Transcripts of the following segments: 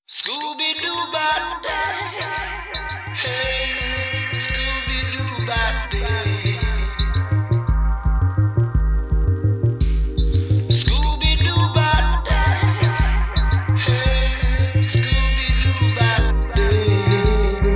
Scooby-Doo bad day. Hey, Scooby-Doo bad day. Scooby-Doo bad day. Hey, Scooby-Doo bad day.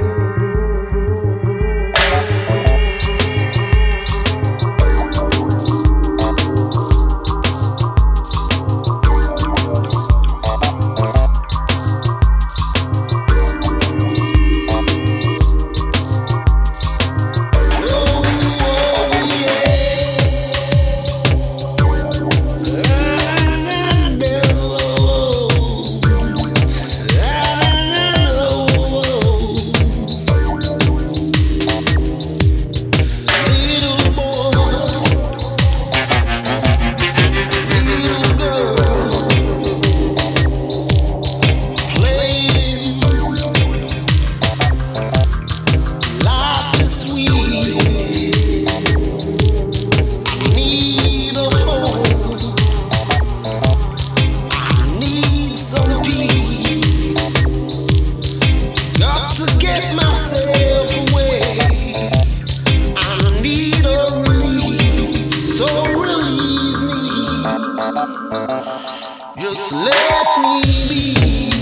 Just let me be.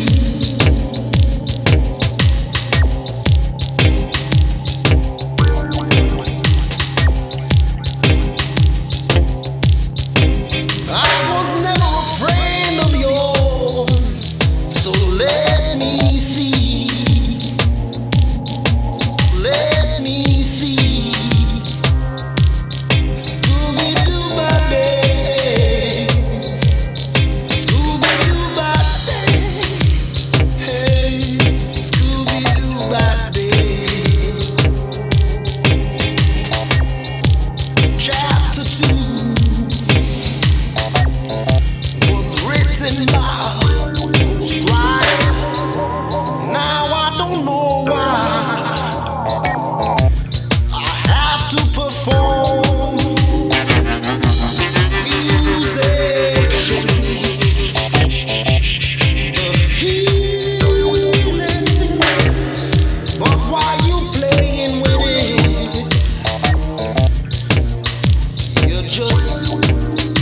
I was never a friend of yours, so let me see. Let me see. Scooby-Doo, my baby. Scooby-Doo bad day. Hey, Scooby-Doo bad day. Chapter 2 was written by Ghost Rider. Now I don't know why I have to perform music should be healing, but while you playing with it, you're just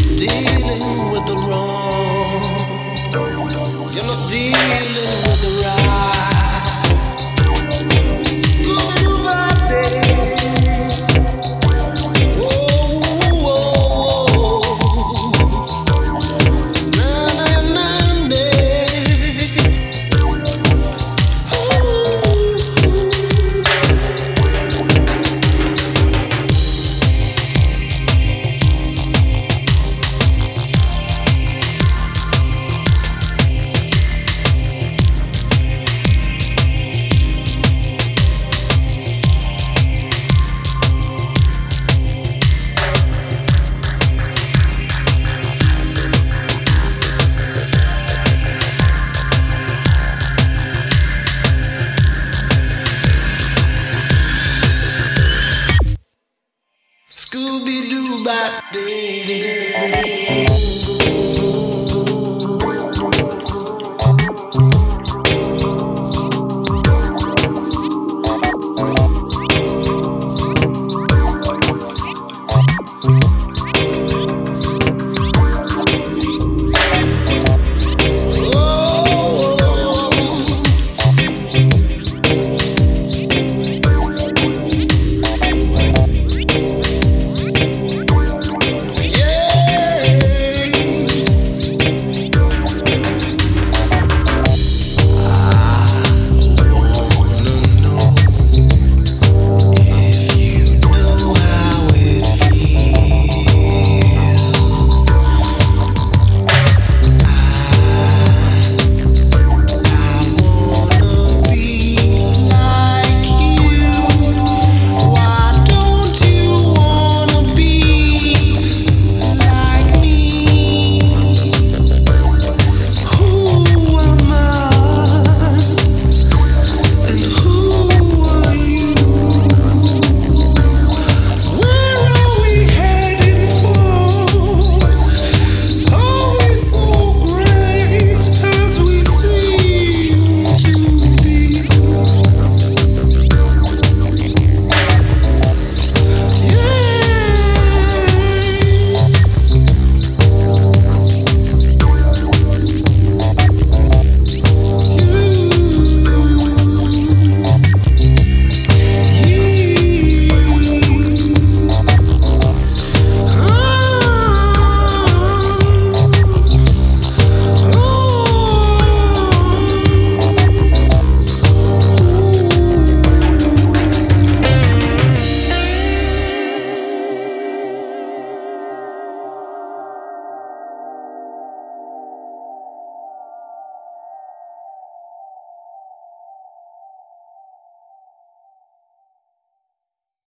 dealing with the wrong. You're not dealing with the right.